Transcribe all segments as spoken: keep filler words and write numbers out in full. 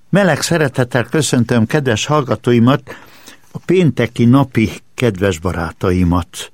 Meleg szeretettel köszöntöm kedves hallgatóimat, a pénteki napi kedves barátaimat.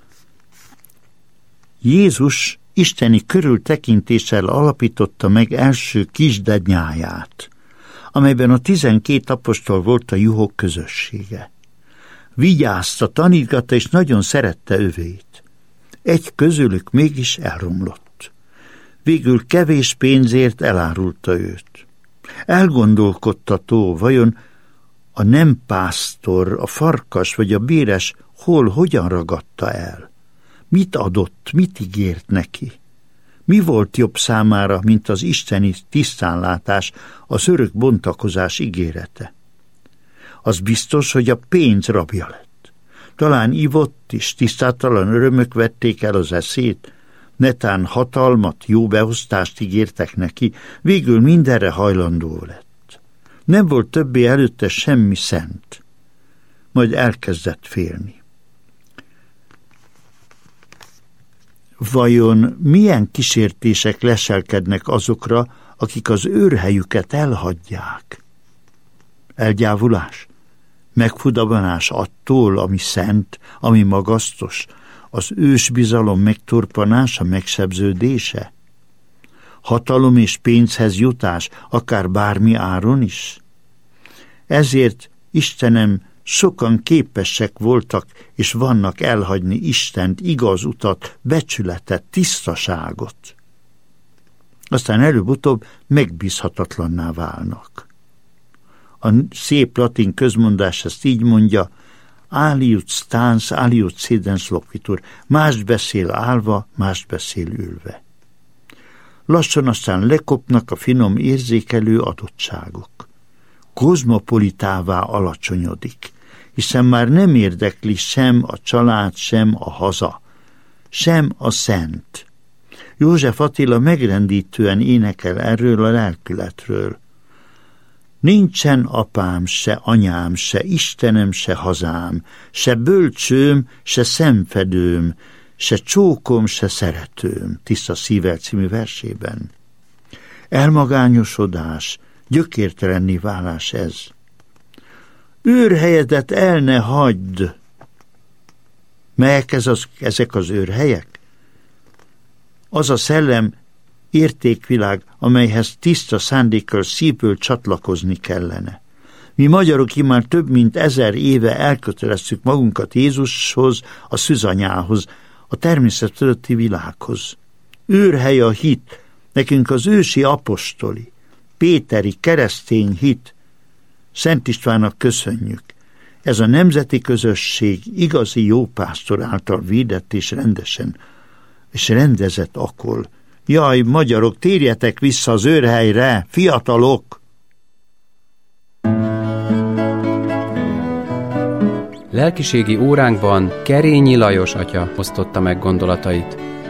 Jézus isteni körültekintéssel alapította meg első kisdednyáját, amelyben a tizenkét apostol volt a juhok közössége. Vigyázta, tanítgatta és nagyon szerette övét. Egy közülük mégis elromlott. Végül kevés pénzért elárulta őt. Elgondolkodtató, vajon a nem pásztor, a farkas vagy a béres hol, hogyan ragadta el? Mit adott, mit ígért neki? Mi volt jobb számára, mint az isteni tisztánlátás, az örök bontakozás ígérete? Az biztos, hogy a pénz rabja lett. Talán ivott is, tisztátalan örömök vették el az eszét, netán hatalmat, jó beosztást ígértek neki, végül mindenre hajlandó lett. Nem volt többé előtte semmi szent. Majd elkezdett félni. Vajon milyen kísértések leselkednek azokra, akik az őrhelyüket elhagyják? Elgyávulás? Megfudabanás attól, ami szent, ami magasztos, az ősbizalom megtorpanása, megsebződése? Hatalom és pénzhez jutás, akár bármi áron is? Ezért, Istenem, sokan képesek voltak és vannak elhagyni Istent, igaz utat, becsületet, tisztaságot. Aztán előbb-utóbb megbízhatatlanná válnak. A szép latin közmondás ezt így mondja: aliud stans, aliud sedens loquitur, mást beszél állva, mást beszél ülve. Lassan aztán lekopnak a finom érzékelő adottságok. Kozmopolitává alacsonyodik, hiszen már nem érdekli sem a család, sem a haza, sem a szent. József Attila megrendítően énekel erről a lelkületről. Nincsen apám, se anyám, se Istenem, se hazám, se bölcsőm, se szemfedőm, se csókom, se szeretőm, Tiszta szívvel című versében. Elmagányosodás, gyökértelenné válás ez. Őrhelyedet el ne hagyd! Melyek ez az, ezek az őrhelyek? Az a szellem, értékvilág, amelyhez tiszta szándékkal, szívből csatlakozni kellene. Mi magyarok immár több mint ezer éve elköteleztük magunkat Jézushoz, a szűzanyához, a természet fölötti világhoz. Őrhely a hit, nekünk az ősi apostoli, péteri, keresztény hit. Szent Istvánnak köszönjük. Ez a nemzeti közösség igazi jópásztor által védett és rendesen, és rendezett akol. Jaj, magyarok, térjetek vissza az őrhelyre, fiatalok! Lelkiségi óránkban Kerényi Lajos atya osztotta meg gondolatait.